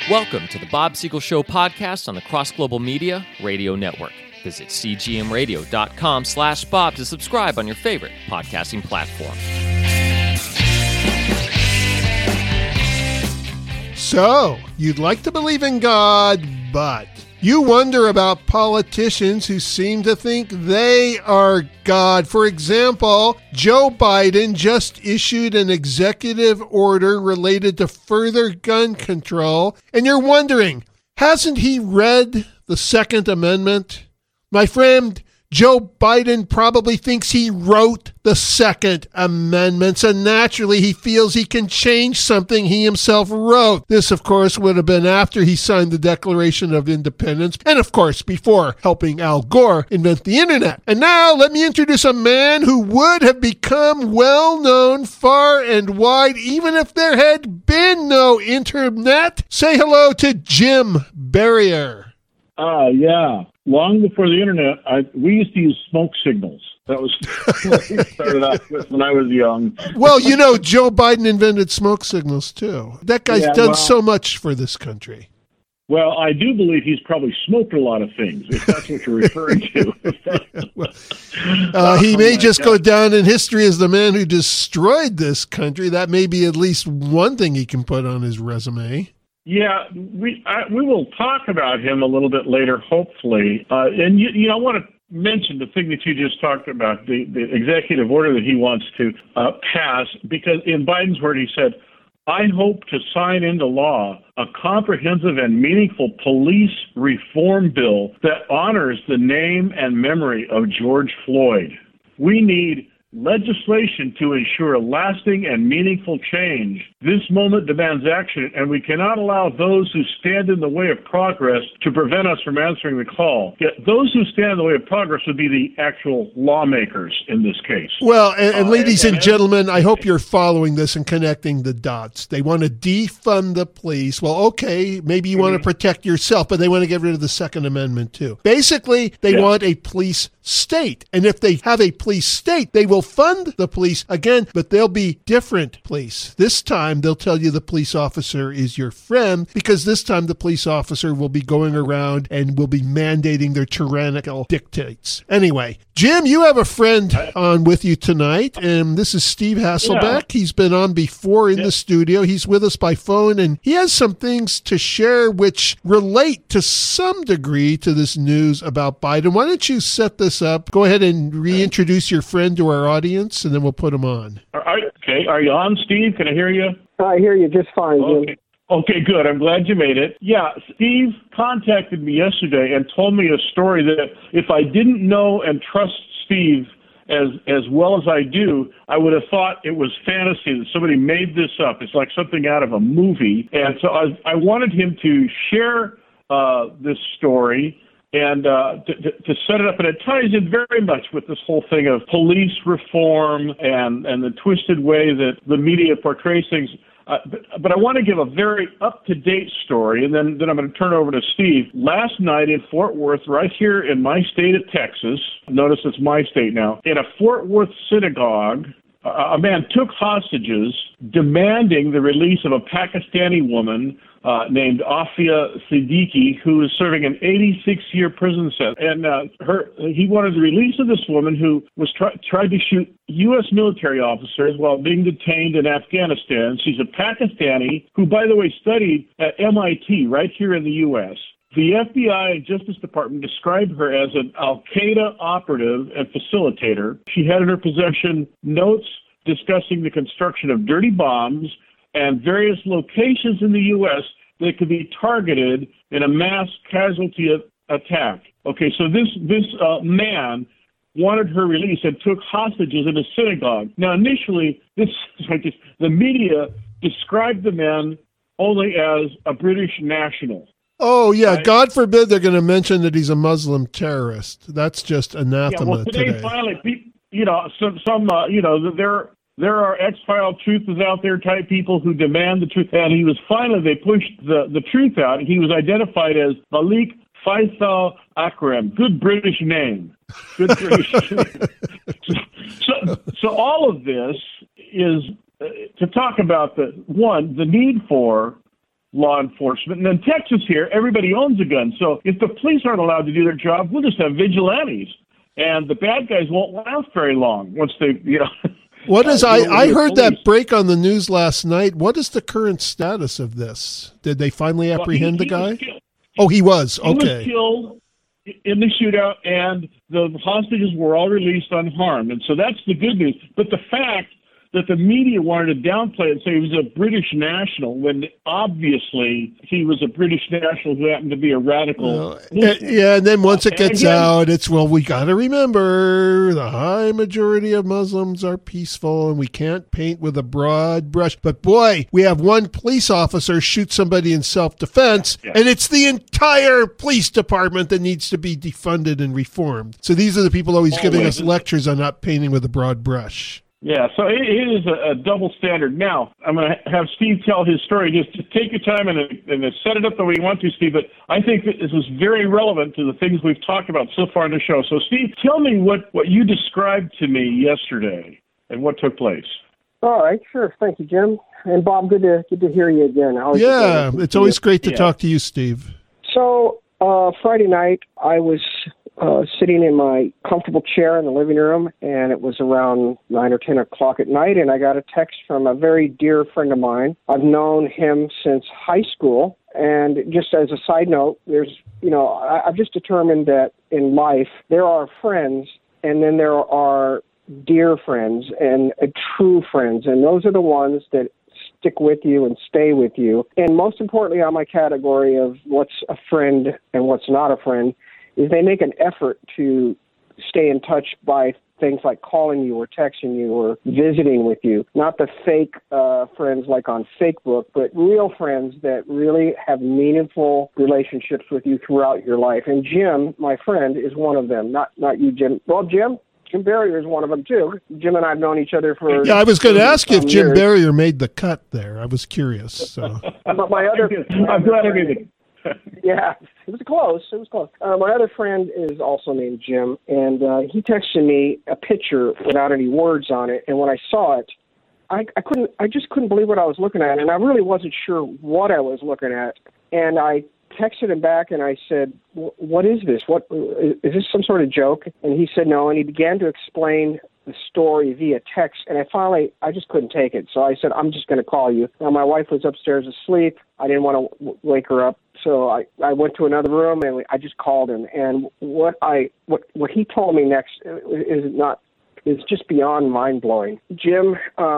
Welcome to the Bob Siegel Show podcast on the Cross Global Media Radio Network. Visit cgmradio.com/Bob to subscribe on your favorite podcasting platform. So, you'd like to believe in God, but you wonder about politicians who seem to think they are God. For example, Joe Biden just issued an executive order related to further gun control, and you're wondering, hasn't he read the Second Amendment? My friend, Joe Biden probably thinks he wrote the Second Amendment, so naturally he feels he can change something he himself wrote. This, of course, would have been after he signed the Declaration of Independence, and of course, before helping Al Gore invent the internet. And now, let me introduce a man who would have become well-known far and wide, even if there had been no internet. Say hello to Jim Barrier. Yeah. Long before the internet, we used to use smoke signals. That was what we started off with when I was young. Well, you know, Joe Biden invented smoke signals, too. That guy's done so much for this country. Well, I do believe he's probably smoked a lot of things, if that's what you're referring to. He may just go down in history as the man who destroyed this country. That may be at least one thing he can put on his resume. Yeah, we will talk about him a little bit later, hopefully. And I want to mention the thing that you just talked about, the executive order that he wants to pass, because in Biden's word he said, I hope to sign into law a comprehensive and meaningful police reform bill that honors the name and memory of George Floyd. We need legislation to ensure lasting and meaningful change. This moment demands action, and we cannot allow those who stand in the way of progress to prevent us from answering the call. Yet those who stand in the way of progress would be the actual lawmakers in this case. Well, and ladies and gentlemen, I hope you're following this and connecting the dots. They want to defund the police. Well, okay, maybe you want to protect yourself, but they want to get rid of the Second Amendment too. Basically, they want a police state. And if they have a police state, they will fund the police again, but they'll be different police. This time, they'll tell you the police officer is your friend, because this time the police officer will be going around and will be mandating their tyrannical dictates. Anyway, Jim, you have a friend on with you tonight, and this is Steve Hasselbeck. Yeah. He's been on before in the studio. He's with us by phone, and he has some things to share which relate to some degree to this news about Biden. Why don't you set this up? Go ahead and reintroduce your friend to our audience, and then we'll put him on. Okay. Are you on, Steve? Can I hear you? I hear you just fine, Jim. Okay, good. I'm glad you made it. Yeah, Steve contacted me yesterday and told me a story that if I didn't know and trust Steve as well as I do, I would have thought it was fantasy, that somebody made this up. It's like something out of a movie. And so I wanted him to share this story and to set it up, and it ties in very much with this whole thing of police reform and the twisted way that the media portrays things. But I want to give a very up-to-date story, and then I'm going to turn it over to Steve. Last night in Fort Worth, right here in my state of Texas, notice it's my state now, in a Fort Worth synagogue, a man took hostages demanding the release of a Pakistani woman named Afia Siddiqui, who is serving an 86-year prison sentence. And he wanted the release of this woman who was tried to shoot U.S. military officers while being detained in Afghanistan. She's a Pakistani who, by the way, studied at MIT right here in the U.S. The FBI and Justice Department described her as an al-Qaeda operative and facilitator. She had in her possession notes discussing the construction of dirty bombs and various locations in the U.S. that could be targeted in a mass casualty attack. Okay, so this man wanted her release and took hostages in a synagogue. Now, initially, the media described the man only as a British national. Oh, yeah. Right? God forbid they're going to mention that he's a Muslim terrorist. That's just anathema today. Finally, there are X-File truthers out there type people who demand the truth. And they pushed the truth out. He was identified as Malik Faisal Akram. Good British name. Good British name. So all of this is to talk about the need for law enforcement. And in Texas here, everybody owns a gun. So if the police aren't allowed to do their job, we'll just have vigilantes. And the bad guys won't last very long once they, What is I heard that break on the news last night. What is the current status of this? Did they finally apprehend the guy? He was. Okay. He was killed in the shootout, and the hostages were all released unharmed. And so that's the good news. But the fact that the media wanted to downplay it and say he was a British national when obviously he was a British national who happened to be a radical. And then once it gets out, it's, we got to remember the high majority of Muslims are peaceful and we can't paint with a broad brush. But boy, we have one police officer shoot somebody in self-defense, and it's the entire police department that needs to be defunded and reformed. So these are the people always giving us lectures on not painting with a broad brush. Yeah, so it is a double standard. Now, I'm going to have Steve tell his story. Just take your time and set it up the way you want to, Steve. But I think that this is very relevant to the things we've talked about so far in the show. So, Steve, tell me what you described to me yesterday and what took place. All right, sure. Thank you, Jim. And Bob, good to hear you again. It's always great to talk to you, Steve. So, Friday night, I was sitting in my comfortable chair in the living room, and it was around 9 or 10 o'clock at night, and I got a text from a very dear friend of mine. I've known him since high school, and just as a side note, I've just determined that in life there are friends, and then there are dear friends and true friends, and those are the ones that stick with you and stay with you. And most importantly on my category of what's a friend and what's not a friend is they make an effort to stay in touch by things like calling you or texting you or visiting with you. Not the fake friends like on Facebook, but real friends that really have meaningful relationships with you throughout your life. And Jim, my friend, is one of them. Not you, Jim. Well, Jim Barrier is one of them, too. Jim and I have known each other for... Yeah, I was going to ask you if Jim Barrier made the cut there. I was curious. So. But my other... I'm glad I made it. Yeah, it was close. My other friend is also named Jim, and he texted me a picture without any words on it. And when I saw it, I just couldn't believe what I was looking at, and I really wasn't sure what I was looking at. And I texted him back, and I said, "What is this? What is this? Some sort of joke?" And he said no, and he began to explain the story via text, and I just couldn't take it. So I said, "I'm just going to call you." Now, my wife was upstairs asleep. I didn't want to wake her up. So I went to another room and I just called him. And what he told me next is just beyond mind blowing. Jim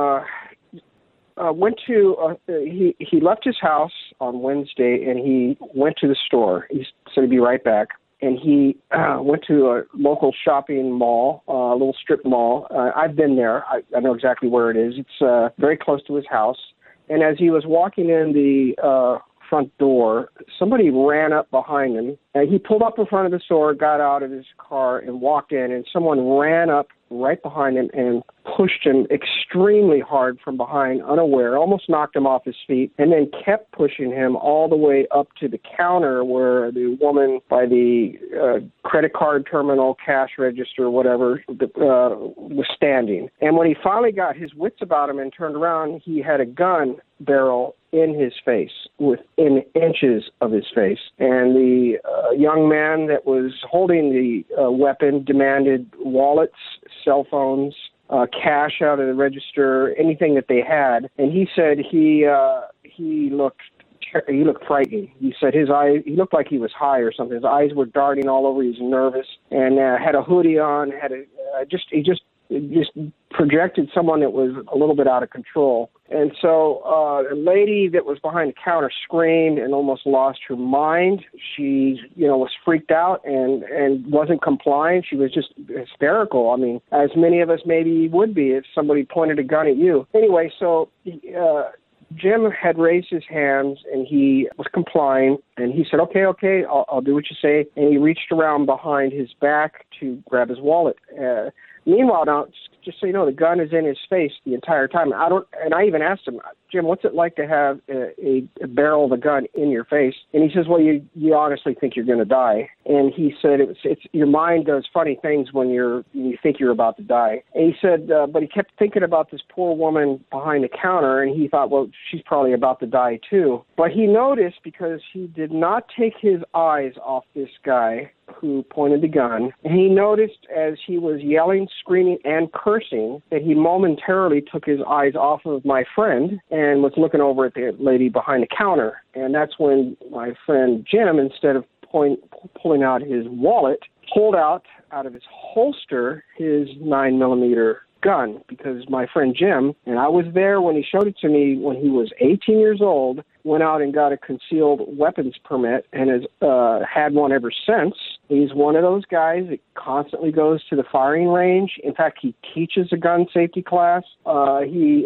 went to he left his house on Wednesday and he went to the store. He said he'd be right back. And he went to a local shopping mall, a little strip mall. I've been there. I know exactly where it is. It's very close to his house. And as he was walking in the front door, somebody ran up behind him. And he pulled up in front of the store, got out of his car, and walked in. And someone ran up right behind him and pushed him extremely hard from behind, unaware, almost knocked him off his feet, and then kept pushing him all the way up to the counter where the woman by the credit card terminal, cash register, whatever, was standing. And when he finally got his wits about him and turned around, he had a gun barrel in his face, within inches of his face. And the young man that was holding the weapon demanded wallets, cell phones, cash out of the register, anything that they had. And he said he looked frightening. He said he looked like he was high or something. His eyes were darting all over. He was nervous and had a hoodie on. He just projected someone that was a little bit out of control. And so a lady that was behind the counter screamed and almost lost her mind. She, was freaked out and wasn't complying. She was just hysterical. I mean, as many of us maybe would be if somebody pointed a gun at you. Anyway, so Jim had raised his hands and he was complying. And he said, okay, I'll do what you say. And he reached around behind his back to grab his wallet. Meanwhile, now, just so you know, the gun is in his face the entire time. I even asked him, Jim, what's it like to have a barrel of a gun in your face? And he says, well, you honestly think you're going to die. And he said, it's your mind does funny things when you think you're about to die. And he said, but he kept thinking about this poor woman behind the counter, and he thought, well, she's probably about to die too. But he noticed, because he did not take his eyes off this guy who pointed the gun, and he noticed as he was yelling, screaming, and cursing that he momentarily took his eyes off of my friend and was looking over at the lady behind the counter. And that's when my friend Jim, instead of pulling out his wallet, pulled out of his holster his 9mm gun, because my friend Jim, and I was there when he showed it to me when he was 18 years old, went out and got a concealed weapons permit and has had one ever since. He's one of those guys that constantly goes to the firing range. In fact, he teaches a gun safety class. He's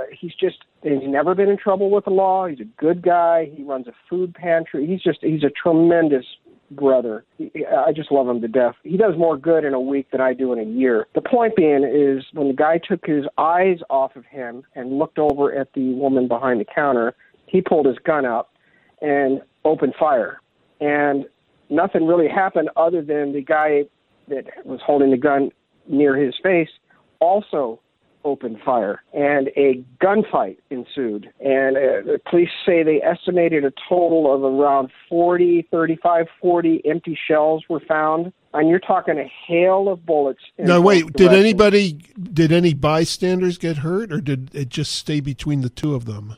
never been in trouble with the law. He's a good guy. He runs a food pantry. He's a tremendous brother. I just love him to death. He does more good in a week than I do in a year. The point being is, when the guy took his eyes off of him and looked over at the woman behind the counter, he pulled his gun out and opened fire. And nothing really happened other than the guy that was holding the gun near his face also opened fire, and a gunfight ensued. And the police say they estimated a total of around 40 empty shells were found. And you're talking a hail of bullets. Now, wait, did any bystanders get hurt, or did it just stay between the two of them?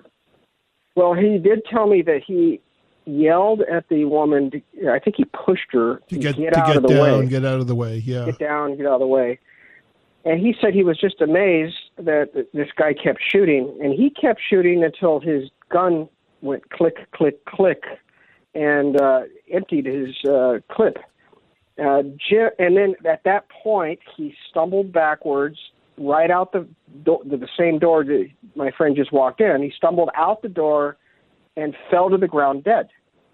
Well, he did tell me that he yelled at the woman. I think he pushed her to get out of the way. Get out of the way, yeah. Get down, get out of the way. And he said he was just amazed that this guy kept shooting. And he kept shooting until his gun went click, click, click, and emptied his clip. And then at that point, he stumbled backwards right out the same door that my friend just walked in. He stumbled out the door and fell to the ground dead.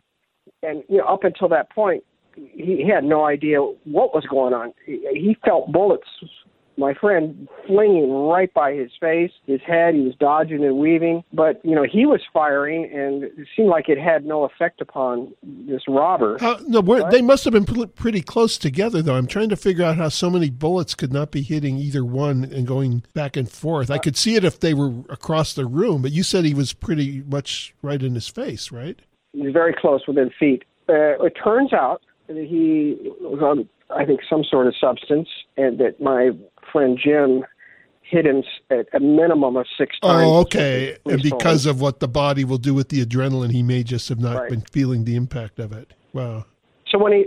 And up until that point, he had no idea what was going on. He felt bullets, my friend, flinging right by his face, his head. He was dodging and weaving. But, he was firing, and it seemed like it had no effect upon this robber. They must have been pretty close together, though. I'm trying to figure out how so many bullets could not be hitting either one and going back and forth. I could see it if they were across the room, but you said he was pretty much right in his face, right? He was very close, within feet. It turns out that he was on, I think, some sort of substance, and that my friend Jim hit him at a minimum of 6 times. Oh, okay. And because of what the body will do with the adrenaline, he may just have not been feeling the impact of it. Wow. So when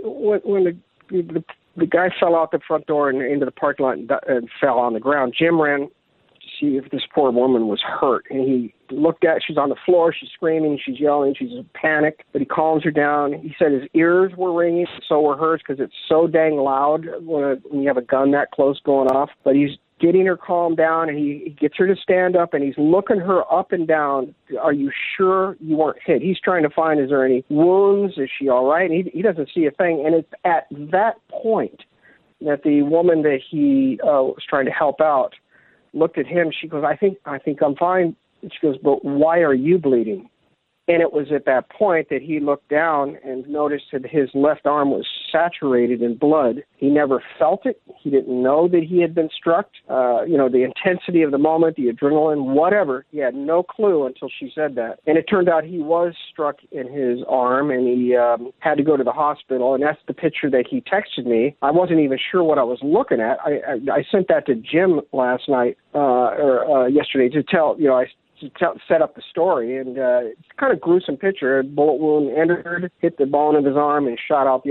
the guy fell out the front door and into the parking lot and fell on the ground, Jim ran to see if this poor woman was hurt. And he looked at, she's on the floor, she's screaming, she's yelling, she's in panic, but he calms her down. He said his ears were ringing, so were hers, because it's so dang loud when you have a gun that close going off. But he's getting her calmed down, and he gets her to stand up, and he's looking her up and down. Are you sure you weren't hit? He's trying to find, is there any wounds? Is she all right? And he doesn't see a thing. And it's at that point that the woman that he was trying to help out looked at him. She goes, I think I'm fine. And she goes, but why are you bleeding? And it was at that point that he looked down and noticed that his left arm was saturated in blood. He never felt it. He didn't know that he had been struck. The intensity of the moment, the adrenaline, whatever. He had no clue until she said that. And it turned out he was struck in his arm, and he had to go to the hospital. And that's the picture that he texted me. I wasn't even sure what I was looking at. I sent that to Jim last night or yesterday to tell, set up the story, and it's kind of gruesome picture. A bullet wound entered, hit the bone of his arm, and shot out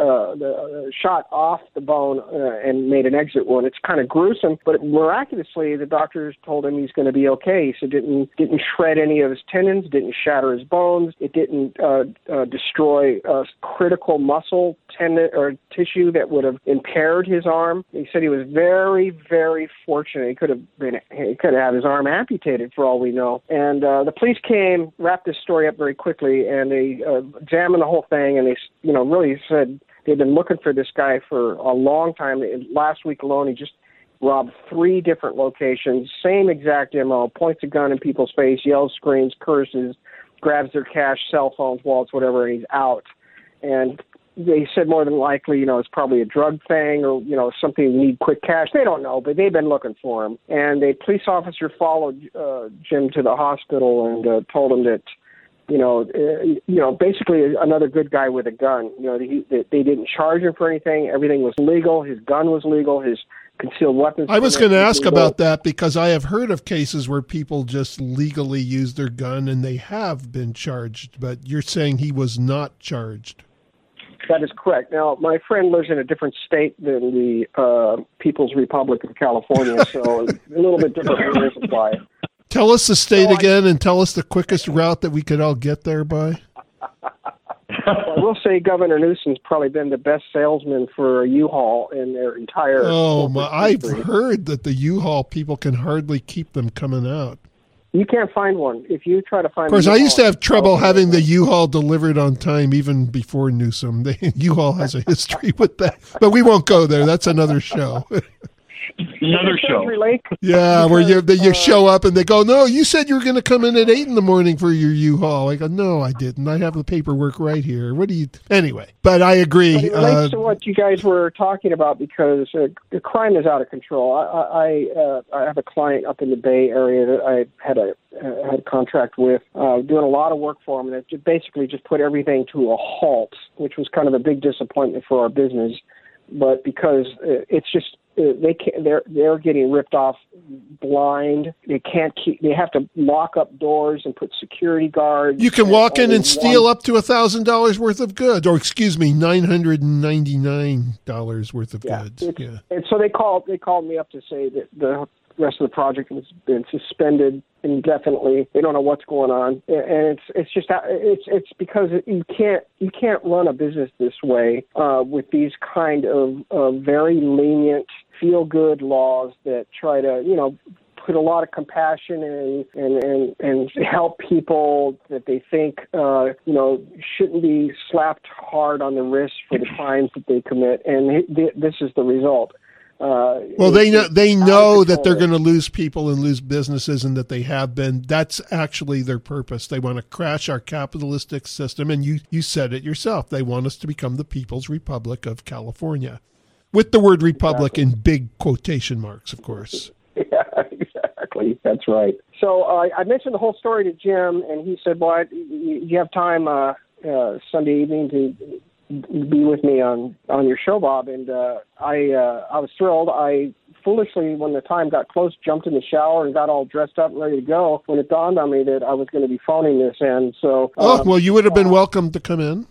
shot off the bone and made an exit wound. It's kind of gruesome, but miraculously, the doctors told him he's going to be okay. So it didn't shred any of his tendons, didn't shatter his bones, it didn't destroy critical muscle tendon or tissue that would have impaired his arm. He said he was very, very fortunate. He could have had his arm amputated for all we know. And the police came, wrapped this story up very quickly, and they examined the whole thing, and they really said They've been looking for this guy for a long time. Last week alone, he just robbed 3 different locations, same exact MO, points a gun in people's face, yells, screams, curses, grabs their cash, cell phones, wallets, whatever, and he's out. And they said more than likely, it's probably a drug thing or, something you need quick cash. They don't know, but they've been looking for him. And a police officer followed Jim to the hospital and told him that, basically another good guy with a gun. They didn't charge him for anything. Everything was legal. His gun was legal. His concealed weapons. I was going to ask about that because I have heard of cases where people just legally use their gun and they have been charged, but you're saying he was not charged. That is correct. Now, my friend lives in a different state than the People's Republic of California, so a little bit different rules apply. Tell us the state again and tell us the quickest route that we could all get there by. I will say Governor Newsom's probably been the best salesman for a U-Haul in their entire I've heard that the U-Haul people can hardly keep them coming out. You can't find one. If you try to find Of course, I used to have trouble having the U-Haul delivered on time even before Newsom. U-Haul has a history with that. But we won't go there. That's another show. Another show. Yeah, where you show up and they go, no, you said you were going to come in at 8 a.m. for your U-Haul. I go, no, I didn't. I have the paperwork right here. Anyway, but I agree. But it relates to what you guys were talking about because the crime is out of control. I have a client up in the Bay Area that I had a contract with, doing a lot of work for him, and it basically just put everything to a halt, which was kind of a big disappointment for our business. But because it's just they're getting ripped off blind. They can't keep. They have to lock up doors and put security guards. You can walk in and steal up to $1,000 worth of goods, or $999 worth of goods. Yeah. And so they called me up to say that the rest of the project has been suspended indefinitely. They don't know what's going on, and it's because you can't run a business this way with these kind of very lenient feel-good laws that try to put a lot of compassion and help people that they think shouldn't be slapped hard on the wrist for the crimes that they commit, and this is the result. Well, they know that they're going to lose people and lose businesses, and that they have been. That's actually their purpose. They want to crash our capitalistic system, and you said it yourself. They want us to become the People's Republic of California, with the word "republic" in big quotation marks, of course. Yeah, exactly. That's right. So I mentioned the whole story to Jim, and he said, "Boy, you have time Sunday evening to be with me on your show, Bob." And I was thrilled. I foolishly, when the time got close, jumped in the shower and got all dressed up and ready to go when it dawned on me that I was going to be phoning this in. So well, you would have been welcome to come in.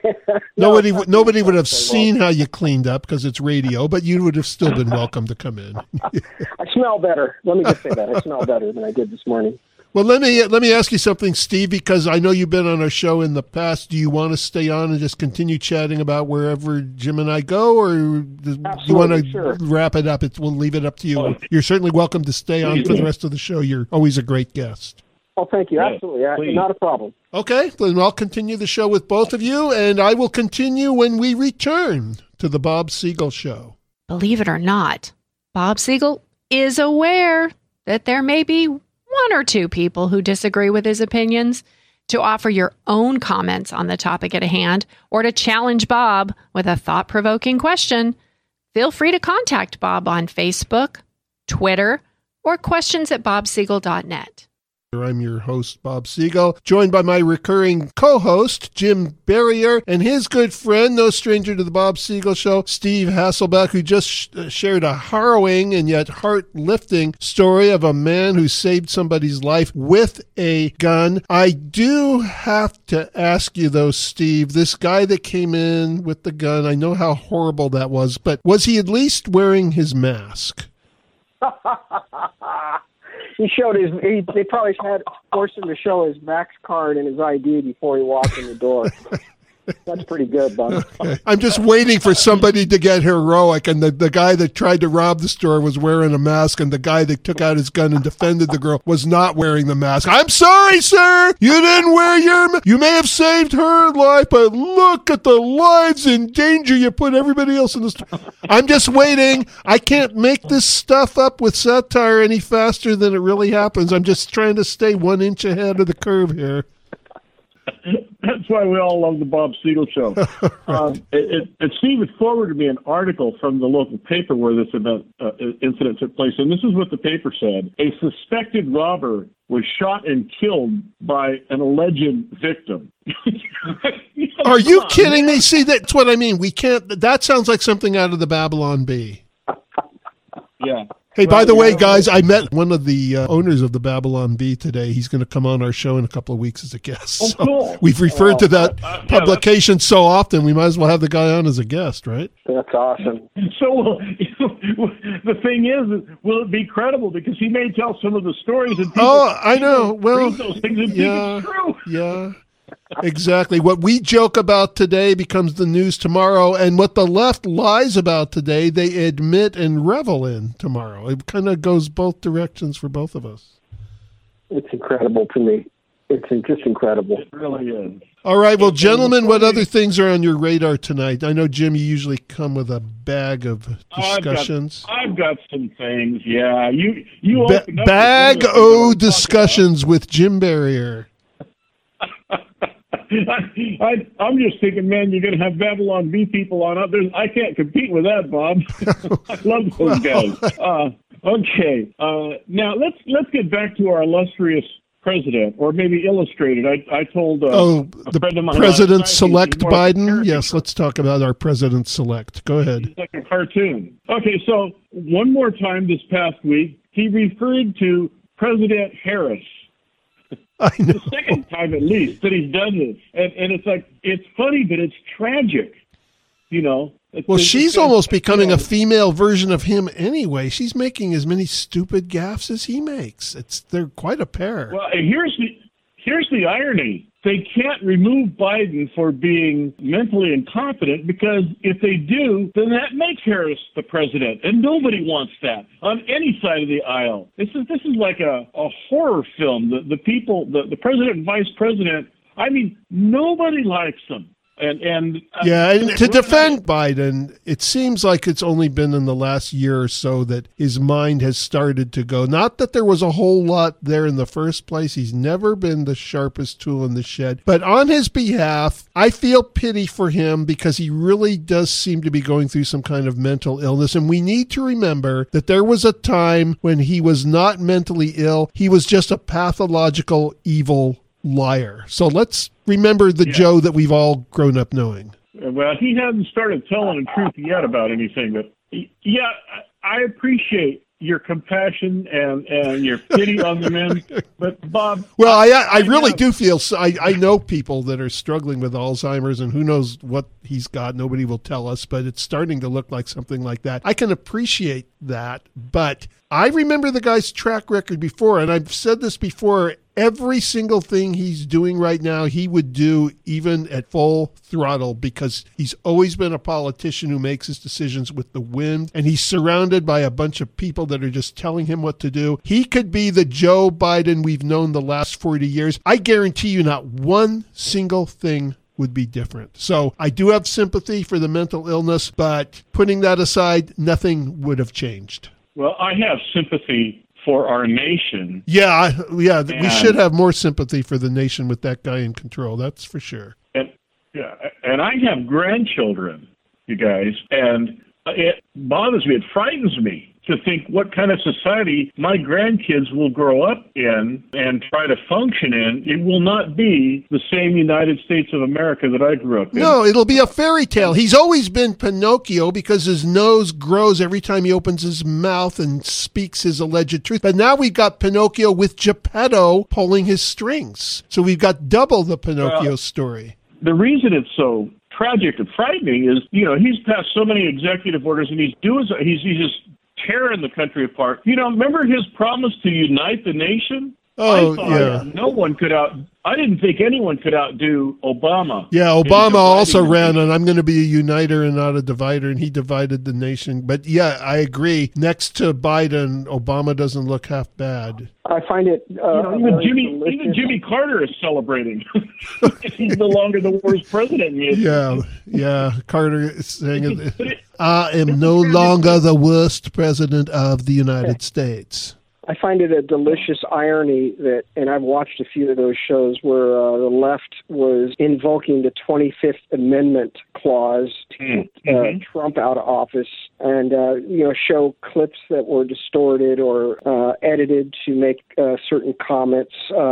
Nobody would have seen how you cleaned up because it's radio, but you would have still been welcome to come in. I smell better. Let me just say that. I smell better than I did this morning. Well, let me ask you something, Steve, because I know you've been on our show in the past. Do you want to stay on and just continue chatting about wherever Jim and I go, or do you want to wrap it up? We'll leave it up to you. You're certainly welcome to stay on for the rest of the show. You're always a great guest. Oh, thank you. Absolutely. Not a problem. Okay, then I'll continue the show with both of you, and I will continue when we return to the Bob Siegel Show. Believe it or not, Bob Siegel is aware that there may be one or two people who disagree with his opinions. To offer your own comments on the topic at hand, or to challenge Bob with a thought-provoking question, feel free to contact Bob on Facebook, Twitter, or questions@bobsiegel.net. I'm your host, Bob Siegel, joined by my recurring co-host, Jim Barrier, and his good friend, no stranger to the Bob Siegel Show, Steve Hasselbeck, who just shared a harrowing and yet heart-lifting story of a man who saved somebody's life with a gun. I do have to ask you, though, Steve, this guy that came in with the gun, I know how horrible that was, but was he at least wearing his mask? They probably had forced him to show his Max card and his ID before he walked in the door. That's pretty good, Bob. Okay. I'm just waiting for somebody to get heroic, and the guy that tried to rob the store was wearing a mask, and the guy that took out his gun and defended the girl was not wearing the mask. I'm sorry, sir! You didn't wear your mask. You may have saved her life, but look at the lives in danger you put everybody else in the store. I'm just waiting. I can't make this stuff up with satire any faster than it really happens. I'm just trying to stay 1 inch ahead of the curve here. That's why we all love the Bob Siegel Show. Steve had forwarded me an article from the local paper where this incident took place, and this is what the paper said. A suspected robber was shot and killed by an alleged victim. Are you kidding me? See, that's what I mean. We can't. That sounds like something out of the Babylon Bee. Yeah. Hey, by the way, guys, I met one of the owners of the Babylon Bee today. He's going to come on our show in a couple of weeks as a guest. Oh, cool. So we've referred to that publication so often, we might as well have the guy on as a guest, right? That's awesome. So the thing is, will it be credible? Because he may tell some of the stories. And I know. Well, those things and think it's true. Yeah. Exactly. What we joke about today becomes the news tomorrow, and what the left lies about today, they admit and revel in tomorrow. It kind of goes both directions for both of us. It's incredible to me. It's just incredible. It really is. All right. Well, gentlemen, what other things are on your radar tonight? I know, Jim, you usually come with a bag of discussions. I've got some things. Yeah. You Bag O discussions with Jim Barrier. I'm just thinking, man, you're going to have Babylon Bee people on. I can't compete with that, Bob. I love those guys. Okay. Now let's get back to our illustrious president, or maybe illustrated. I told the friend of mine, President-select Biden. Yes, let's talk about our President-select. Go ahead. He's like a cartoon. Okay, so one more time this past week, he referred to President Harris. I know. The second time at least that he's done this. And it's like, it's funny, but it's tragic, you know. Well, she's almost becoming a female version of him anyway. She's making as many stupid gaffes as he makes. They're quite a pair. Well, and here's the irony. They can't remove Biden for being mentally incompetent, because if they do, then that makes Harris the president, and nobody wants that on any side of the aisle. This is like a horror film. The people, the president and vice president, I mean, nobody likes them. And to defend Biden, it seems like it's only been in the last year or so that his mind has started to go. Not that there was a whole lot there in the first place. He's never been the sharpest tool in the shed. But on his behalf, I feel pity for him, because he really does seem to be going through some kind of mental illness. And we need to remember that there was a time when he was not mentally ill. He was just a pathological evil liar. So let's remember the Joe that we've all grown up knowing. Well, he hasn't started telling the truth yet about anything, but yeah, I appreciate your compassion and your pity on the men. But Bob, well, I really do feel. I know people that are struggling with Alzheimer's, and who knows what he's got. Nobody will tell us, but it's starting to look like something like that. I can appreciate that, but I remember the guy's track record before, and I've said this before. Every single thing he's doing right now, he would do even at full throttle, because he's always been a politician who makes his decisions with the wind, and he's surrounded by a bunch of people that are just telling him what to do. He could be the Joe Biden we've known the last 40 years. I guarantee you not one single thing would be different. So I do have sympathy for the mental illness, but putting that aside, nothing would have changed. Well, I have sympathy for our nation. Yeah, we should have more sympathy for the nation with that guy in control. That's for sure. And I have grandchildren, you guys, and it bothers me. It frightens me to think what kind of society my grandkids will grow up in and try to function in. It will not be the same United States of America that I grew up in. No, it'll be a fairy tale. He's always been Pinocchio, because his nose grows every time he opens his mouth and speaks his alleged truth. But now we've got Pinocchio with Geppetto pulling his strings. So we've got double the Pinocchio story. The reason it's so tragic and frightening is, you know, he's passed so many executive orders, and he's just tearing the country apart. You know, remember his promise to unite the nation? Oh, I thought yeah. I didn't think anyone could outdo Obama. Yeah, Obama also ran on, I'm going to be a uniter and not a divider, and he divided the nation. But yeah, I agree. Next to Biden, Obama doesn't look half bad. I find it even Jimmy Carter is celebrating. He's no longer the worst president in history. Yeah. Carter is saying, I am no longer the worst president of the United States. I find it a delicious irony that, and I've watched a few of those shows where the left was invoking the 25th Amendment clause to keep Trump out of office, and show clips that were distorted or edited to make certain comments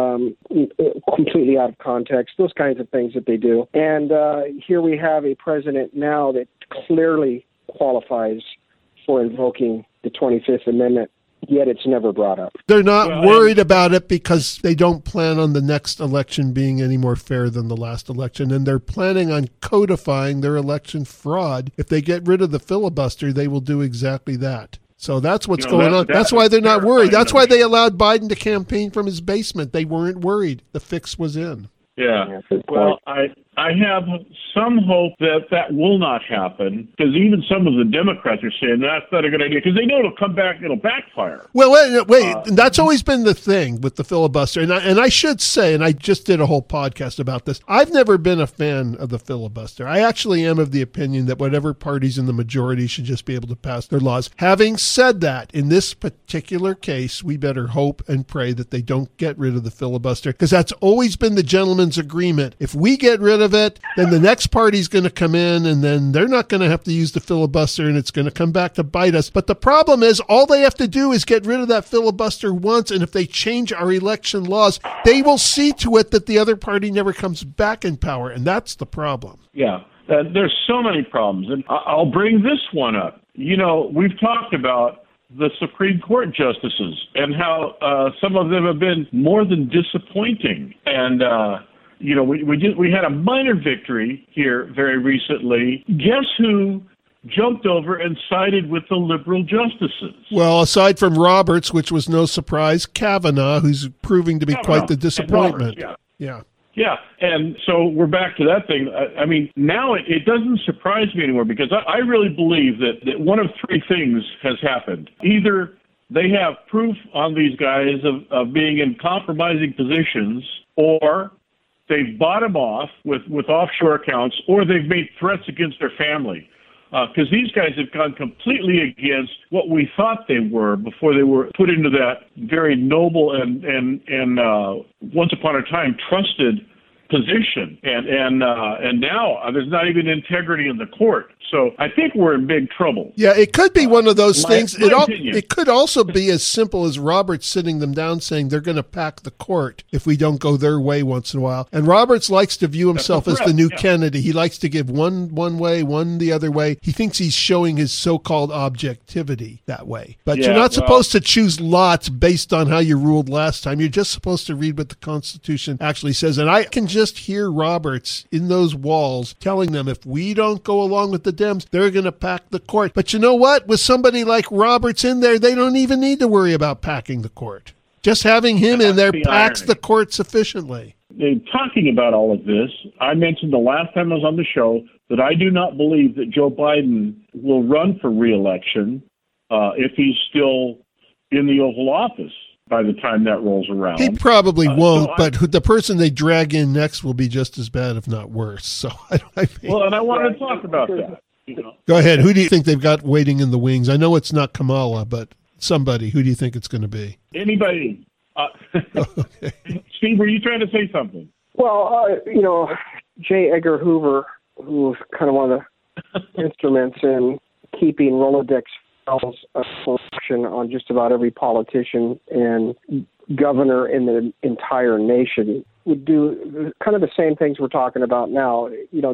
completely out of context. Those kinds of things that they do. And here we have a president now that clearly qualifies for invoking the 25th Amendment. Yet it's never brought up. They're not worried about it because they don't plan on the next election being any more fair than the last election, and they're planning on codifying their election fraud. If they get rid of the filibuster, they will do exactly that. So that's what's going on. That's why they're not worried. That's why they allowed Biden to campaign from his basement. They weren't worried. The fix was in. Yeah. Well, I have some hope that will not happen, because even some of the Democrats are saying that's not a good idea, because they know it'll come back, it'll backfire. Well, wait, that's always been the thing with the filibuster. And I should say, and I just did a whole podcast about this, I've never been a fan of the filibuster. I actually am of the opinion that whatever party's in the majority should just be able to pass their laws. Having said that, in this particular case, we better hope and pray that they don't get rid of the filibuster, because that's always been the gentleman's agreement. If we get rid of it, then the next party's going to come in, and then they're not going to have to use the filibuster, and it's going to come back to bite us. But the problem is, all they have to do is get rid of that filibuster once, and if they change our election laws, they will see to it that the other party never comes back in power, and that's the problem. Yeah, there's so many problems, and I'll bring this one up. We've talked about the Supreme Court justices and how some of them have been more than disappointing, and we had a minor victory here very recently. Guess who jumped over and sided with the liberal justices? Well, aside from Roberts, which was no surprise, Kavanaugh, who's proving to be quite the disappointment. Yeah, and so we're back to that thing. I mean, now it doesn't surprise me anymore, because I really believe that one of three things has happened. Either they have proof on these guys of being in compromising positions, or they've bought them off with offshore accounts, or they've made threats against their family. Because these guys have gone completely against what we thought they were before they were put into that very noble and once upon a time trusted position. And now there's not even integrity in the court. So I think we're in big trouble. Yeah, it could be one of those things. It could also be as simple as Roberts sitting them down saying they're going to pack the court if we don't go their way once in a while. And Roberts likes to view himself as the new Kennedy. He likes to give one way, one the other way. He thinks he's showing his so-called objectivity that way. But you're not supposed to choose lots based on how you ruled last time. You're just supposed to read what the Constitution actually says. And I can just hear Roberts in those walls telling them if we don't go along with the Dems, they're going to pack the court. But you know what? With somebody like Roberts in there, they don't even need to worry about packing the court. Just having him in there packs the court sufficiently. Talking about all of this, I mentioned the last time I was on the show that I do not believe that Joe Biden will run for re-election if he's still in the Oval Office by the time that rolls around. He probably won't, but the person they drag in next will be just as bad, if not worse. So and I want to talk about that. Go ahead. Who do you think they've got waiting in the wings? I know it's not Kamala, but somebody. Who do you think it's going to be? Anybody. Okay. Steve, were you trying to say something? Well, J. Edgar Hoover, who was kind of one of the instruments in keeping Rolodex files of corruption on just about every politician and governor in the entire nation, would do kind of the same things we're talking about now.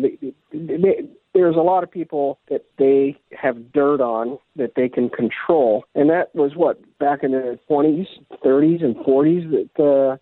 There's a lot of people that they have dirt on that they can control. And that was back in the 20s, 30s, and 40s that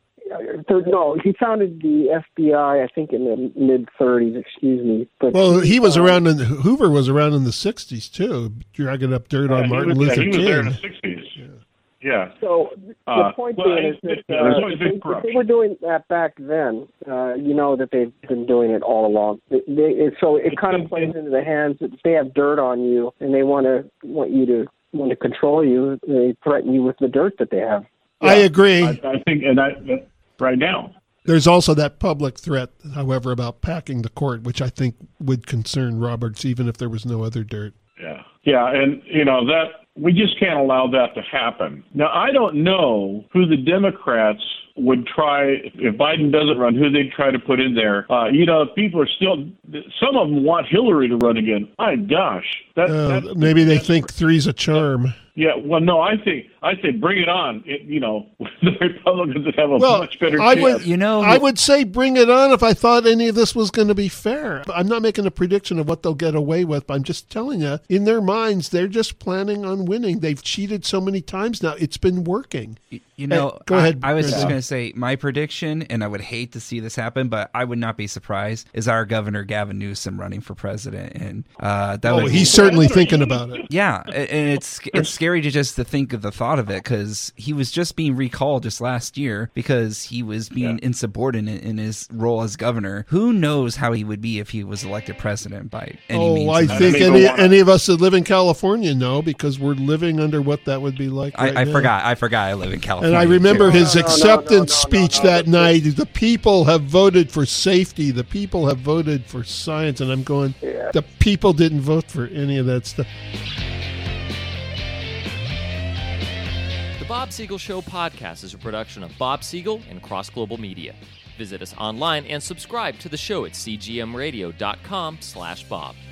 he founded the FBI, I think, in the mid-30s, excuse me. But he was around Hoover was around in the 60s, too, dragging up dirt on Martin Luther King. He was there in the 60s. Yeah. So the point being is that if they were doing that back then, you know that they've been doing it all along. So it kind of plays into the hands that if they have dirt on you and they want to control you, they threaten you with the dirt that they have. I agree. I think, right now. There's also that public threat, however, about packing the court, which I think would concern Roberts, even if there was no other dirt. Yeah. Yeah, and, that we just can't allow that to happen. Now, I don't know who the Democrats would try, if Biden doesn't run, who they'd try to put in there. People are still, some of them want Hillary to run again. My gosh. Maybe they think three's a charm. Yeah, well, no, I say bring it on. The Republicans would have a much better chance. I would say bring it on if I thought any of this was going to be fair. I'm not making a prediction of what they'll get away with, but I'm just telling you, in their minds, they're just planning on winning. They've cheated so many times now. It's been working. Go ahead. I was just going to say my prediction, and I would hate to see this happen, but I would not be surprised, is our Governor Gavin Newsom running for president. And he's certainly thinking about it. Yeah, and it's scary to think of the thought of it, because he was just being recalled just last year because he was being insubordinate in his role as governor. Who knows how he would be if he was elected president by any means? I think any of us that live in California know, because we're living under what that would be like. I forgot I live in California. And I remember his acceptance speech that night. The people have voted for safety. The people have voted for science. And I'm going, the people didn't vote for any of that stuff. The Bob Siegel Show podcast is a production of Bob Siegel and Cross Global Media. Visit us online and subscribe to the show at cgmradio.com/Bob.